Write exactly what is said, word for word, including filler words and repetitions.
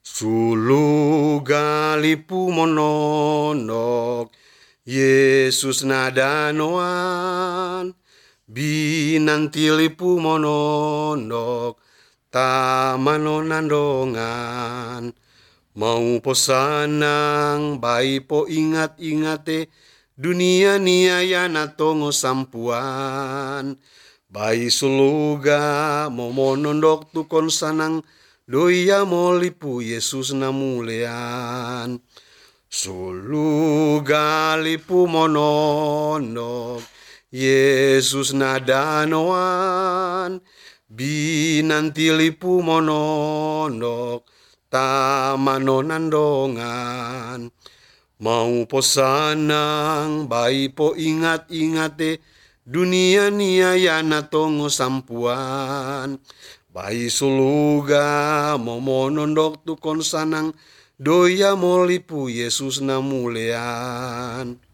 Sulu galipu mononok Yesus nadanoan binantilipu mononok tamano nandongan mau posanang bai po ingat-ingate dunia nia yana tongo sampuan bai suluga momonondok tukon sanang doya molipu Yesus namulean sulu galipu mononok Yesus nadanoan binantilipu mononok tamano nandongan mau posanang bai po ingat-ingate dunia nia yana tongo sampuan bai suluga momonondok tukon sanang doya molipu Yesus namulean